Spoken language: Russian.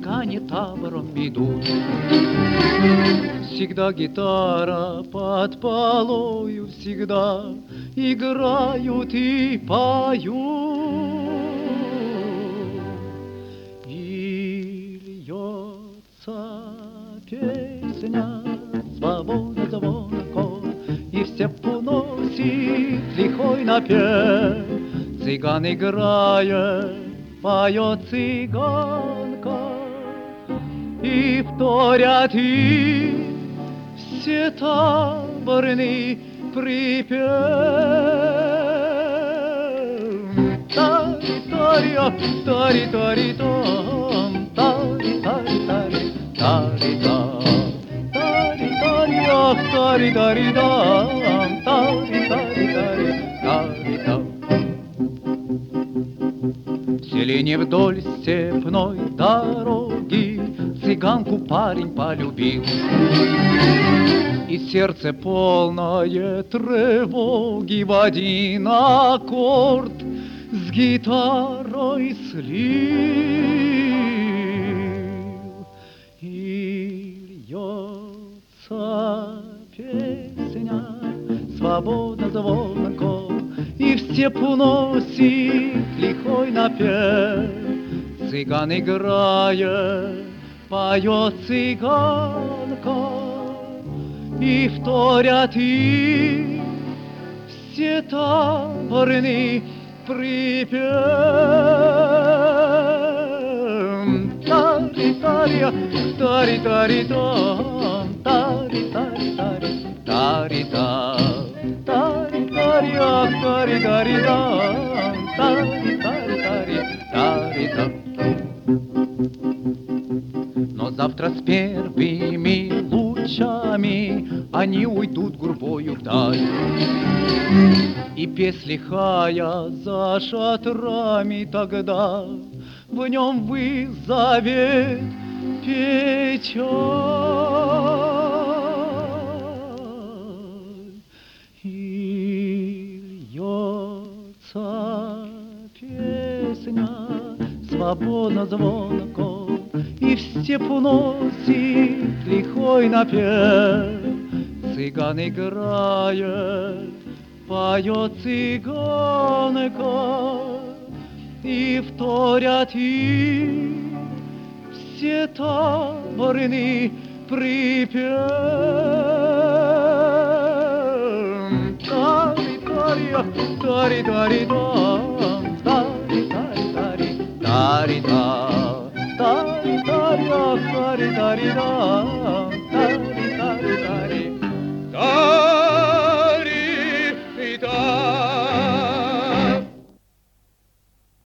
цыгане табором идут. Всегда гитара под полою, всегда играют и поют. И льется песня свобода звонко, и все уносит лихой напев. Цыган играет, поет цыганка, и вторят и все таборный припев. Тари-тари-а, тари-тари-там, тари-тари-тари, тари-там, тари-тари-а, тари-тари-там, тари-тари-тари, тари-там. В селении вдоль степной дороги цыганку парень полюбил, и сердце полное тревоги в один аккорд с гитарой слил. И льется песня свободно звонко, и в степь уносит лихой напев. Цыган играет, поет цыганка, и вторят и все таборный припев. Тари-тари-а, тари-тари-там, тари-тари-тари, тари-там, тари-тари-а, тари-тари-там, тари-тари-тари, тари-там. Но завтра с первыми лучами они уйдут гурбою вдаль, и песнь лихая за шатрами тогда в нем вызовет печаль. И льется песня свободно звонко, и в степь уносит лихой напев. Цыган играет, поет цыганка, и вторят и все таборный припев. Тари-тари-а, тари-тари-там, тари-тари-тари, тари-там, тари-тари-а, тари-тари-там, тари-тари-тари, тари.